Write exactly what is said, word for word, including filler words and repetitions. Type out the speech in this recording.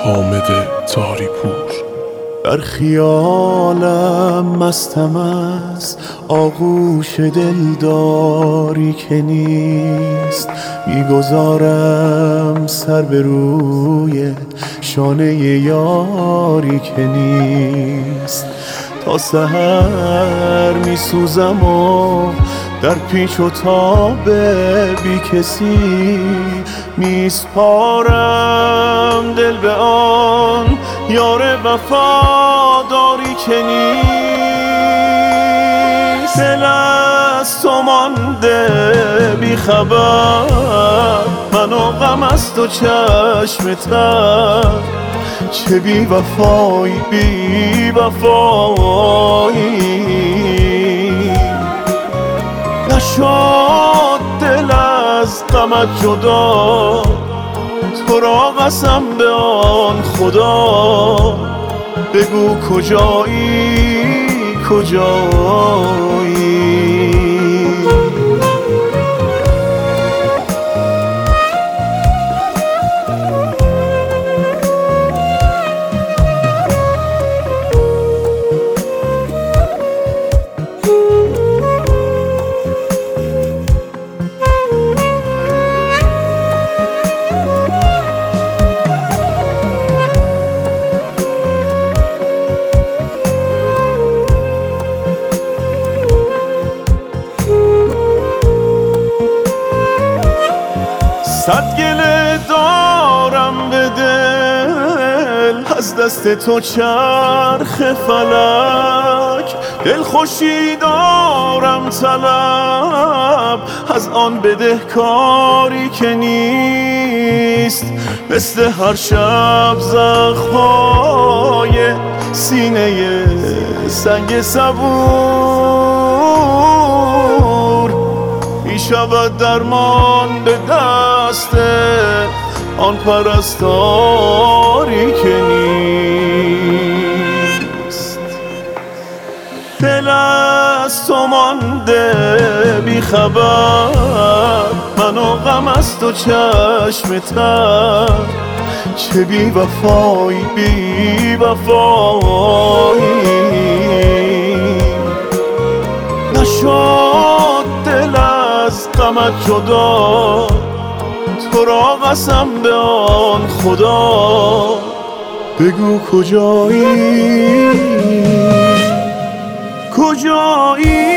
حامد طاهری پور. در خیالم مستم از آغوش دلداری که نیست، میگذارم سر به روی شانه یاری که نیست. تا سحر میسوزم و در پیچ و تاب بی کسی میسپارم دل به آن یار وفاداری که نیست. دل از تو مانده بی خبر، من و غم از تو چشم تر. چه بی وفایی بی وفایی، نشد دل از غمت جدا. تو را قسم به آن خدا، بگو کجایی کجایی. صد گله دارم به دل از دست تو چرخ فلک، دل خوشی دارم طلب از آن بدهکاری که نیست. مثل هر شب زخم‌های سینه سنگ صبور می شود درمان به دست آن پرستاری که نیست. دل از تو مانده بی خبر، من و غم از تو چشم تر. چه بی وفایی بی وفایی، نشد دل از غمت جدا. تو را قسم به آن خدا، بگو کجایی کجایی.